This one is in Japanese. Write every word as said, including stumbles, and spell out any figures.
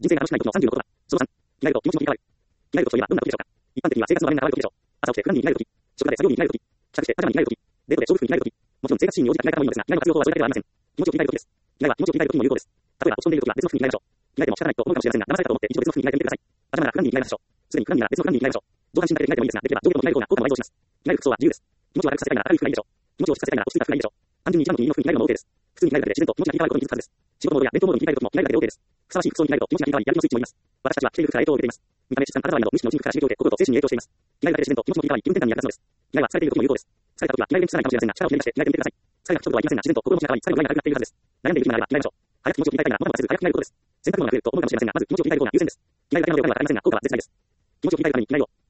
人生が楽しくない時のさんじゅうろくことだ。そのさん、着替えると気持ちも切り替わる。着替えるというのはどんな時でしょうか。一般的には生活の場面が現れる時でしょう。朝起きて普段に着替える時、職場で作業に着替える時、帰宅してパジャマに着替える時、デートで勝負服に着替える時、もちろん生活シーンに応じた着替え方もいいのですが、着替えの活用法はそれだけではありません。気持ちを切り替える時です。着替えは気持ちを切り替える時にも有効です。例えば落ち込んでいる時は別の服に着替えましょう。着替えても仕方ないと思うかもしれませんが、騙されたと思って一度別の服に着替えてみてください。頭なら普段に着替えましょう。すでに普段になら別の普段に着替えましょう。上半身だけで着替えてもいいですが、できれば上下とも着替える方が効果を倍増します。着替える服装は自由です。気持ちを明るくさせたいなら明るい服がいいでしょう。気持ちを落ち着かせたいなら落ち着いた服がいいでしょう。単純に一番の気に入りの服に着替えるのも OK です。普通に着替えるだけで自然と気持ちが切り替わることに気づくはずです。仕事モードや弁当モードに着替える時も着替えるだけで OK です。ふさわしい服装に着替えると気持ちが切り替わり、やる気のスイッチも入ります。私たちは着ている服から影響を受けています。見た目、質感、肌触りなど無意識の人から刺激を受け、心と精神に影響しています。着替えるだけで自然と気持ちも切り替わり、気分転換に役立つのです。着替えは疲れている時も有効です。疲れた時は着替えるにくさないかもしれませんが、力をひねり出して着替えてみてください。疲れが吹くほどはいきませんが、自然と心持ちが変わり、最後のラインが軽くなっているはずです。悩んでいる時もあれば着替えましょう。早く気持ちを切り替えたいなら、物はせず早く着替えることです。洗濯物が増えると思うかもしれませんが、まず気持ちを切り替える方が優先です。着替えるだけのお金はかかりませんが、効果は絶大です。気持ちを切り替えるために着替えを